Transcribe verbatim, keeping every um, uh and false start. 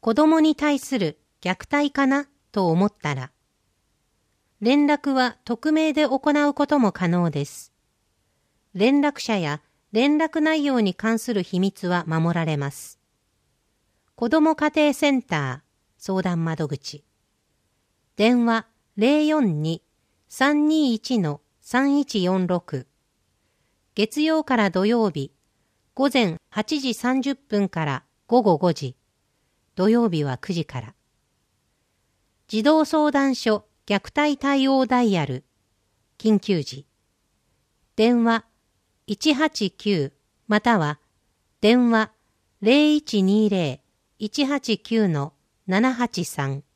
子供に対する虐待かなと思ったら、連絡は匿名で行うことも可能です。連絡者や連絡内容に関する秘密は守られます。子ども家庭センター相談窓口。電話 ゼロよんに さんにいち さんいちよんろく。月曜から土曜日、午前はちじさんじゅっぷんから午後ごじ。土曜日はくじから。児童相談所虐待対応ダイヤル。緊急時。電話いちはちきゅうまたは電話 ゼロいちにゼロ いちはちきゅう ななはちさん